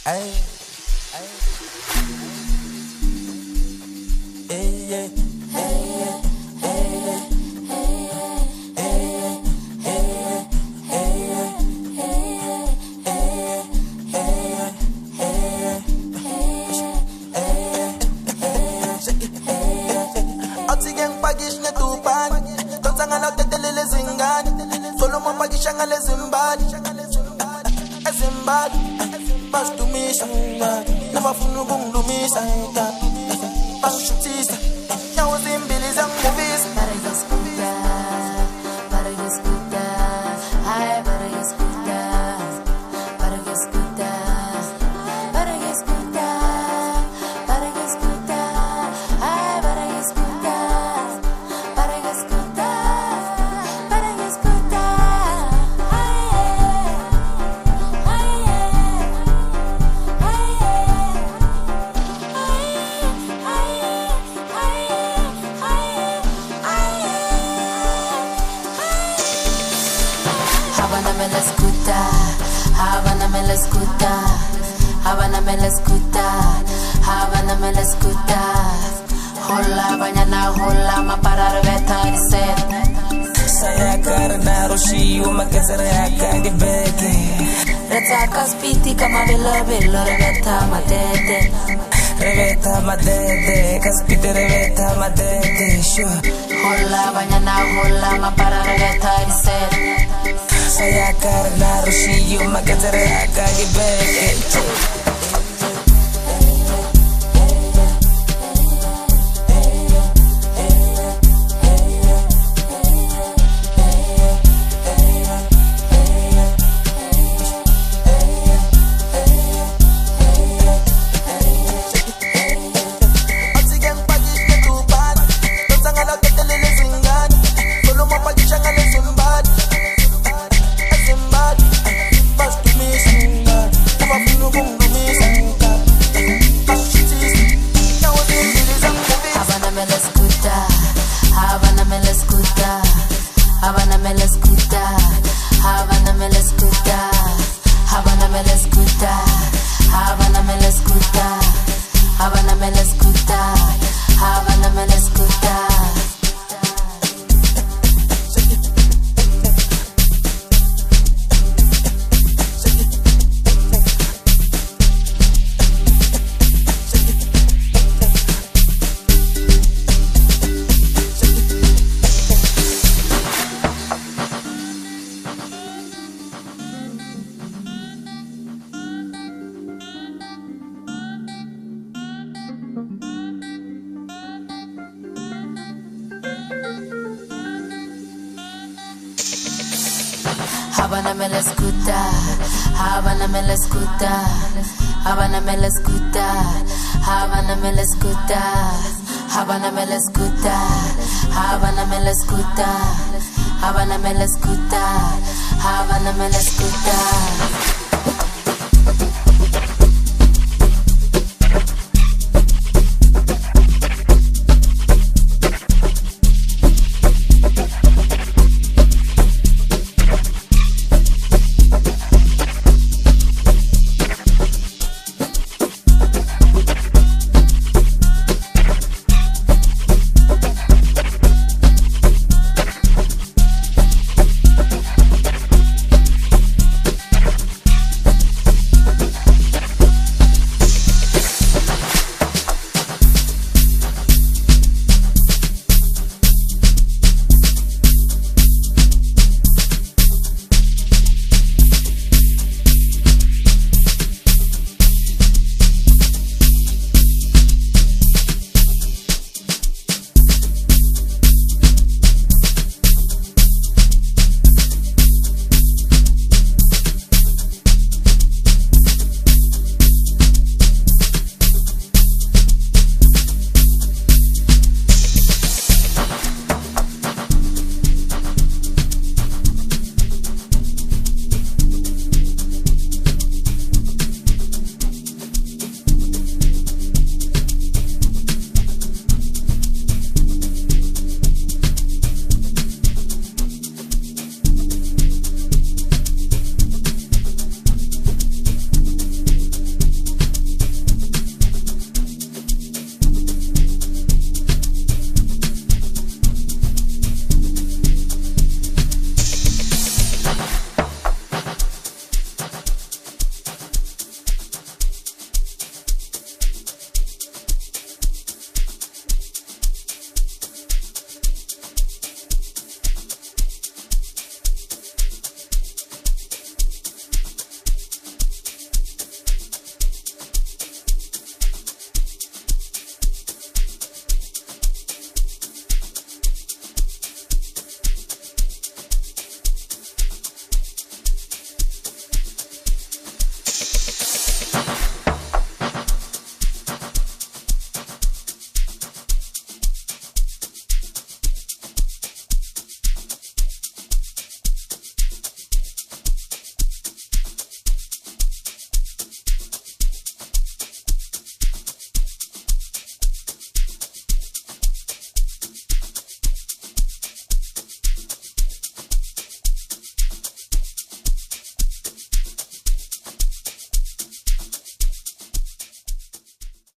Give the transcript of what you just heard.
Ay, ay, yeah, Otigen pagish ne tupan, tonsanga na tetelele zingani, solo mo pagisha ngale zimbali, zimbali, pas tu misha, never funu bungumisa, pas shutista, now zimbili zang movies. Para que escutar, ay, para que escutar, para que escutar, para que escutar, para que escutar, ay, para que escutar, para que escutar, para que escutar, Habana me la escuta, Habana me la escuta, Habana me la escuta, Habana me la escuta. Hola, mañana hola, ma para reventar y set. Saya karena roshi umakazaraka gebeke. Reta kaspiti kama velo reventa matete. Reveta madede, kaspite reveta madede. Sure. Hola, mañana hola, ma para reventar y set. Saya karena roshi umakazaraka gebeke. Habana me la escuta, Habana me la escuta, Habana me la escuta, Habana me la escuta, Habana me la escuta, Habana me la escuta, Habana me la escuta. Habana me la escuta, Habana me la escuta, Habana me la escuta, Habana me la escuta, Habana me la escuta, Habana me la escuta, Habana me la escuta, Habana me la escuta.